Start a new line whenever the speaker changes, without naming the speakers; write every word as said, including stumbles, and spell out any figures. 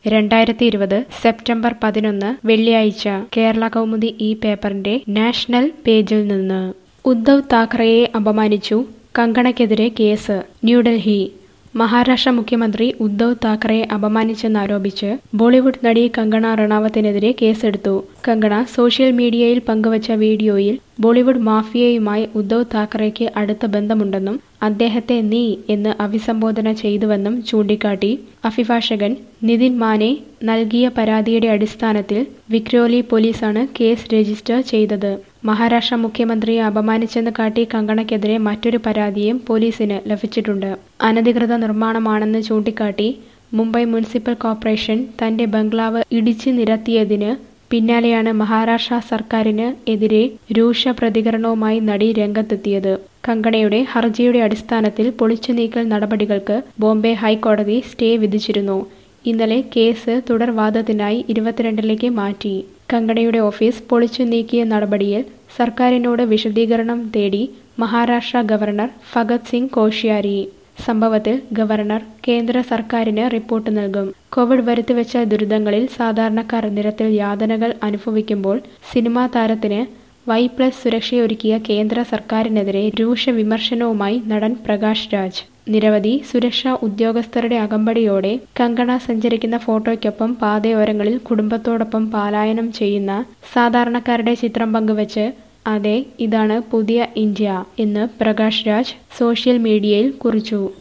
രണ്ടായിരത്തി ഇരുപത് സെപ്റ്റംബർ പതിനൊന്ന് വെള്ളിയാഴ്ച കേരള കൗമുദി ഈ പേപ്പറിന്റെ നാഷണൽ പേജിൽ നിന്ന് ഉദ്ധവ് താക്കറെയെ അപമാനിച്ചു, കങ്കണയ്ക്കെതിരെ കേസ്. ന്യൂഡൽഹി. മഹാരാഷ്ട്ര മുഖ്യമന്ത്രി ഉദ്ധവ് താക്കറെയെ അപമാനിച്ചെന്നാരോപിച്ച് ബോളിവുഡ് നടി കങ്കണ റണാവത്തിനെതിരെ കേസെടുത്തു. കങ്കണ സോഷ്യൽ മീഡിയയിൽ പങ്കുവച്ച വീഡിയോയിൽ ബോളിവുഡ് മാഫിയയുമായി ഉദ്ധവ് താക്കറെയ്ക്ക് അടുത്ത ബന്ധമുണ്ടെന്നും അദ്ദേഹത്തെ നീ എന്ന് അഭിസംബോധന ചെയ്തുവെന്നും ചൂണ്ടിക്കാട്ടി. അഭിഭാഷകൻ നിതിൻ മാനെ നൽകിയ പരാതിയുടെ അടിസ്ഥാനത്തിൽ വിക്രോലി പോലീസാണ് കേസ് രജിസ്റ്റർ ചെയ്തത്. മഹാരാഷ്ട്ര മുഖ്യമന്ത്രിയെ അപമാനിച്ചെന്ന് കാട്ടി കങ്കണയ്ക്കെതിരെ മറ്റൊരു പരാതിയും പോലീസിന് ലഭിച്ചിട്ടുണ്ട്. അനധികൃത നിർമ്മാണമാണെന്ന് ചൂണ്ടിക്കാട്ടി മുംബൈ മുനിസിപ്പൽ കോർപ്പറേഷൻ തന്റെ ബംഗ്ലാവ് ഇടിച്ചു നിരത്തിയതിന് പിന്നാലെയാണ് മഹാരാഷ്ട്ര സർക്കാരിന് എതിരെ രൂക്ഷ പ്രതികരണവുമായി നടി രംഗത്തെത്തിയത്. കങ്കണയുടെ ഹർജിയുടെ അടിസ്ഥാനത്തിൽ പൊളിച്ചുനീക്കൽ നടപടികൾക്ക് ബോംബെ ഹൈക്കോടതി സ്റ്റേ വിധിച്ചിരുന്നു. ഇന്നലെ കേസ് തുടർവാദത്തിനായി ഇരുപത്തിരണ്ടിലേക്ക് മാറ്റി. കങ്കണയുടെ ഓഫീസ് പൊളിച്ചു നീക്കിയ നടപടിയിൽ സർക്കാരിനോട് വിശദീകരണം തേടി മഹാരാഷ്ട്ര ഗവർണർ ഭഗത് സിംഗ് കോശ്യാരി. സംഭവത്തിൽ ഗവർണർ കേന്ദ്ര സർക്കാരിന് റിപ്പോർട്ട് നൽകും. കോവിഡ് വരുത്തിവെച്ച ദുരിതങ്ങളിൽ സാധാരണക്കാർ നിരത്തിൽ യാതനകൾ അനുഭവിക്കുമ്പോൾ സിനിമാ താരത്തിന് വൈ പ്ലസ് സുരക്ഷയൊരുക്കിയ കേന്ദ്ര സർക്കാരിനെതിരെ രൂക്ഷ വിമർശനവുമായി നടൻ പ്രകാശ് രാജ്. നിരവധി സുരക്ഷാ ഉദ്യോഗസ്ഥരുടെ അകമ്പടിയോടെ കങ്കണ സഞ്ചരിക്കുന്ന ഫോട്ടോയ്ക്കൊപ്പം പാതയോരങ്ങളിൽ കുടുംബത്തോടൊപ്പം പലായനം ചെയ്യുന്ന സാധാരണക്കാരുടെ ചിത്രം പങ്കുവച്ച് അതെ ഇതാണ് പുതിയ ഇന്ത്യ എന്ന് പ്രകാശ് രാജ് സോഷ്യൽ മീഡിയയിൽ കുറിച്ചു.